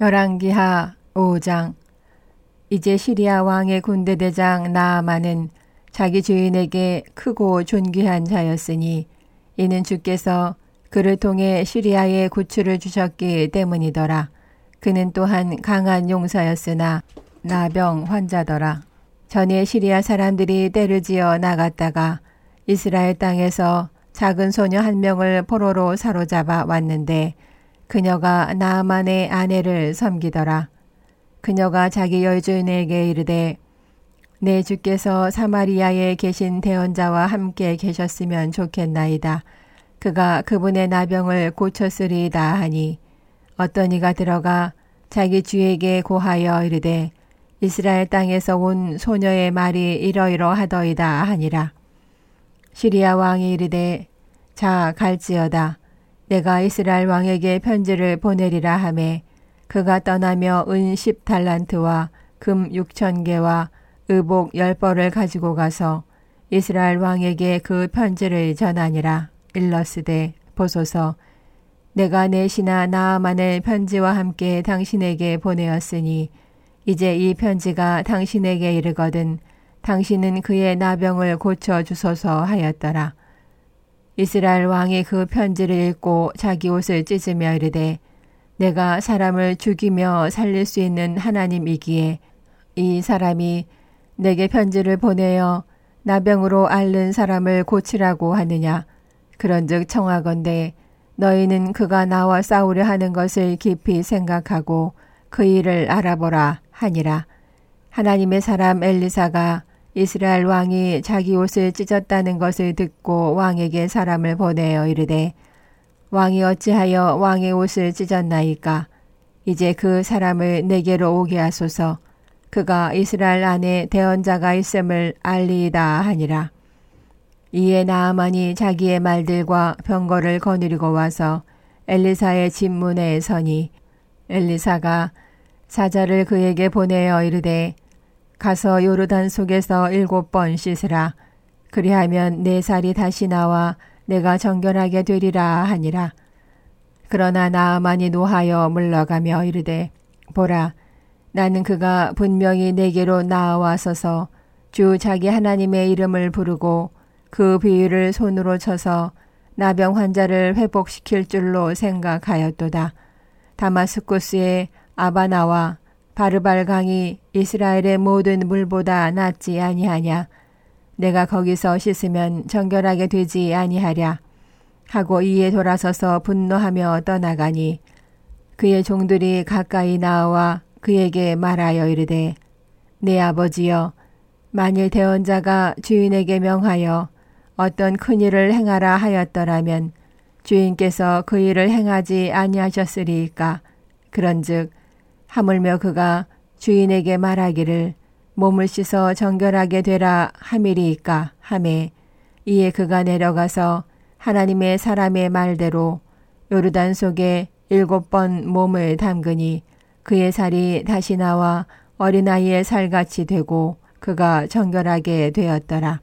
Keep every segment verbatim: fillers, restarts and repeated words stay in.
열왕기하 오 장. 이제 시리아 왕의 군대대장 나아만은 자기 주인에게 크고 존귀한 자였으니 이는 주께서 그를 통해 시리아에 구출을 주셨기 때문이더라. 그는 또한 강한 용사였으나 나병 환자더라. 전에 시리아 사람들이 때를 지어 나갔다가 이스라엘 땅에서 작은 소녀 한 명을 포로로 사로잡아 왔는데 그녀가 나아만의 아내를 섬기더라. 그녀가 자기 여주인에게 이르되 내 주께서 사마리아에 계신 대언자와 함께 계셨으면 좋겠나이다. 그가 그분의 나병을 고쳤으리이다 하니 어떤 이가 들어가 자기 주에게 고하여 이르되 이스라엘 땅에서 온 소녀의 말이 이러이러하더이다 하니라. 시리아 왕이 이르되 자 갈지어다. 내가 이스라엘 왕에게 편지를 보내리라 하매 그가 떠나며 은 십 달란트와 금 육천 개와 의복 열 벌을 가지고 가서 이스라엘 왕에게 그 편지를 전하니라. 일러스되 보소서 내가 내 신하 나아만을 편지와 함께 당신에게 보내었으니 이제 이 편지가 당신에게 이르거든 당신은 그의 나병을 고쳐 주소서 하였더라. 이스라엘 왕이 그 편지를 읽고 자기 옷을 찢으며 이르되 내가 사람을 죽이며 살릴 수 있는 하나님이기에 이 사람이 내게 편지를 보내어 나병으로 앓는 사람을 고치라고 하느냐. 그런즉 청하건대 너희는 그가 나와 싸우려 하는 것을 깊이 생각하고 그 일을 알아보라 하니라. 하나님의 사람 엘리사가 이스라엘 왕이 자기 옷을 찢었다는 것을 듣고 왕에게 사람을 보내어 이르되 왕이 어찌하여 왕의 옷을 찢었나이까? 이제 그 사람을 내게로 오게 하소서. 그가 이스라엘 안에 대언자가 있음을 알리이다 하니라. 이에 나아만이 자기의 말들과 병거를 거느리고 와서 엘리사의 집 문에 서니 엘리사가 사자를 그에게 보내어 이르되 가서 요르단 속에서 일곱 번 씻으라. 그리하면 내 살이 다시 나와 내가 정결하게 되리라 하니라. 그러나 나아만이 노하여 물러가며 이르되 보라 나는 그가 분명히 내게로 나아와서서 주 자기 하나님의 이름을 부르고 그 비위를 손으로 쳐서 나병 환자를 회복시킬 줄로 생각하였도다. 다마스쿠스의 아바나와 바르발 강이 이스라엘의 모든 물보다 낫지 아니하냐. 내가 거기서 씻으면 정결하게 되지 아니하랴. 하고 이에 돌아서서 분노하며 떠나가니 그의 종들이 가까이 나와 그에게 말하여 이르되 내 아버지여 만일 대언자가 주인에게 명하여 어떤 큰 일을 행하라 하였더라면 주인께서 그 일을 행하지 아니하셨으리이까. 그런즉 하물며 그가 주인에게 말하기를 몸을 씻어 정결하게 되라 함이리이까 하매 이에 그가 내려가서 하나님의 사람의 말대로 요르단 속에 일곱 번 몸을 담그니 그의 살이 다시 나와 어린아이의 살같이 되고 그가 정결하게 되었더라.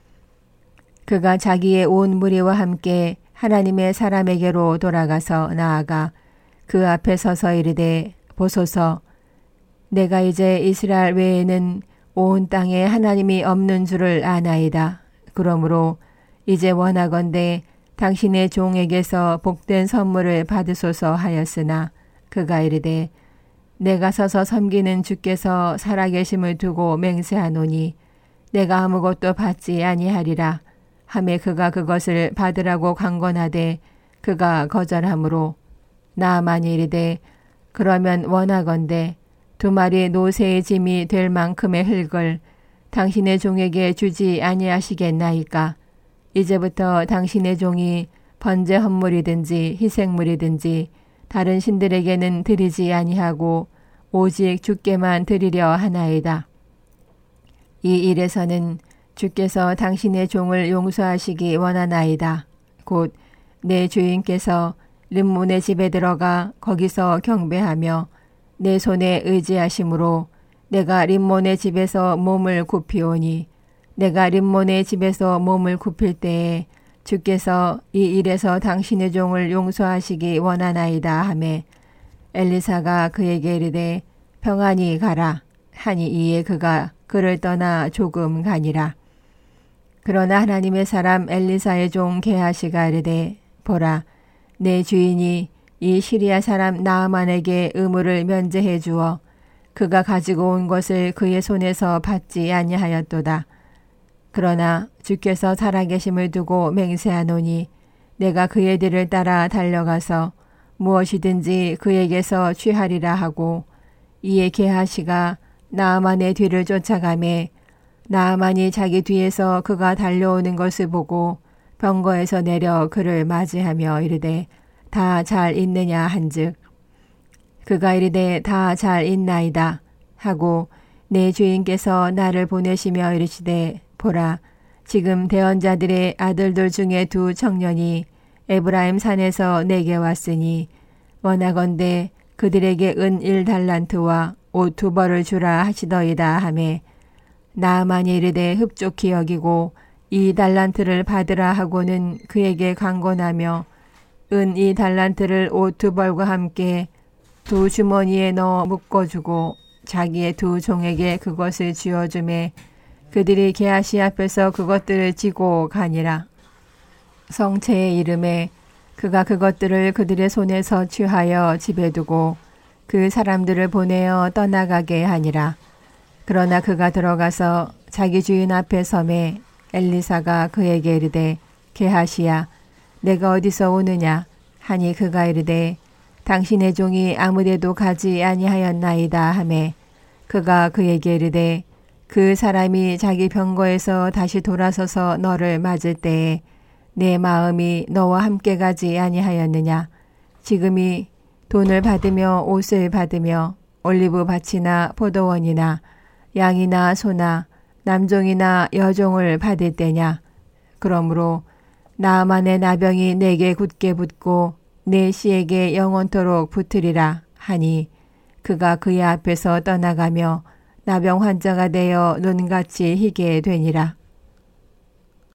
그가 자기의 온 무리와 함께 하나님의 사람에게로 돌아가서 나아가 그 앞에 서서 이르되 보소서 내가 이제 이스라엘 외에는 온 땅에 하나님이 없는 줄을 아나이다. 그러므로 이제 원하건대 당신의 종에게서 복된 선물을 받으소서 하였으나 그가 이르되 내가 서서 섬기는 주께서 살아계심을 두고 맹세하노니 내가 아무것도 받지 아니하리라. 하매 그가 그것을 받으라고 강권하되 그가 거절하므로 나아만이 이르되 그러면 원하건대 두 마리 노새의 짐이 될 만큼의 흙을 당신의 종에게 주지 아니하시겠나이까. 이제부터 당신의 종이 번제 헌물이든지 희생물이든지 다른 신들에게는 드리지 아니하고 오직 주께만 드리려 하나이다. 이 일에서는 주께서 당신의 종을 용서하시기 원하나이다. 곧 내 주인께서 림몬의 집에 들어가 거기서 경배하며 내 손에 의지하심으로 내가 림몬의 집에서 몸을 굽히오니 내가 림몬의 집에서 몸을 굽힐 때에 주께서 이 일에서 당신의 종을 용서하시기 원하나이다 하매 엘리사가 그에게 이르되 평안히 가라 하니 이에 그가 그를 떠나 조금 가니라. 그러나 하나님의 사람 엘리사의 종 게하시가 이르되 보라 내 주인이 이 시리아 사람 나아만에게 의무를 면제해 주어 그가 가지고 온 것을 그의 손에서 받지 아니하였도다. 그러나 주께서 살아계심을 두고 맹세하노니 내가 그의 뒤를 따라 달려가서 무엇이든지 그에게서 취하리라 하고 이에 게하시가 나아만의 뒤를 쫓아가매 나아만이 자기 뒤에서 그가 달려오는 것을 보고 병거에서 내려 그를 맞이하며 이르되 다 잘 있느냐 한즉 그가 이르되 다 잘 있나이다 하고 내 주인께서 나를 보내시며 이르시되 보라 지금 대언자들의 아들들 중에 두 청년이 에브라임 산에서 내게 왔으니 원하건대 그들에게 은 일 달란트와 옷 두 벌을 주라 하시더이다 하매 나아만이 이르되 흡족히 여기고 이 달란트를 받으라 하고는 그에게 강권하며 은 이 달란트를 옷 두 벌과 함께 두 주머니에 넣어 묶어주고 자기의 두 종에게 그것을 쥐어주매 그들이 게하시 앞에서 그것들을 지고 가니라. 성체의 이름에 그가 그것들을 그들의 손에서 취하여 집에 두고 그 사람들을 보내어 떠나가게 하니라. 그러나 그가 들어가서 자기 주인 앞에 서매 엘리사가 그에게 이르되 게하시야 내가 어디서 오느냐 하니 그가 이르되 당신의 종이 아무데도 가지 아니하였나이다 하매 그가 그에게 이르되 그 사람이 자기 병거에서 다시 돌아서서 너를 맞을 때에 내 마음이 너와 함께 가지 아니하였느냐. 지금이 돈을 받으며 옷을 받으며 올리브 밭이나 포도원이나 양이나 소나 남종이나 여종을 받을 때냐. 그러므로 나아만의 나병이 내게 굳게 붙고 내 씨에게 영원토록 붙으리라 하니 그가 그의 앞에서 떠나가며 나병 환자가 되어 눈같이 희게 되니라.